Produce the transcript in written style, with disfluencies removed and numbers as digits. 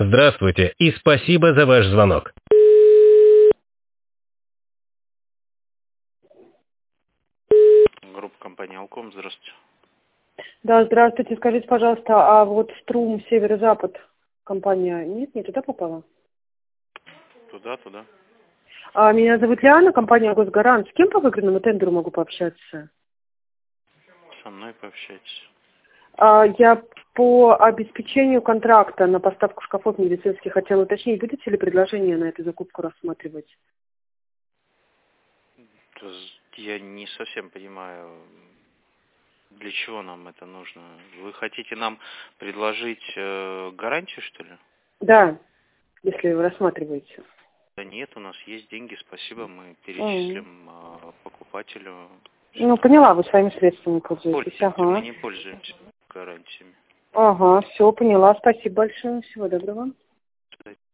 Здравствуйте и спасибо за ваш звонок. Группа компании «Алком», здравствуйте. Да, здравствуйте. Скажите, пожалуйста, а вот Струм Северо-Запад компания не туда попала? Туда. Меня зовут Лиана, компания «Госгарант». С кем по выигранному тендеру могу пообщаться? Со мной пообщайтесь. Я по обеспечению контракта на поставку шкафов медицинских хотела уточнить, будете ли предложение на эту закупку рассматривать? Я не совсем понимаю, для чего нам это нужно. Вы хотите нам предложить гарантию, что ли? Да, если вы рассматриваете. Да нет, у нас есть деньги, спасибо, мы перечислим покупателю. Ну, поняла, вы своими средствами пользуетесь. Мы не пользуемся гарантиями. Ага, все, поняла. Спасибо большое. Всего доброго.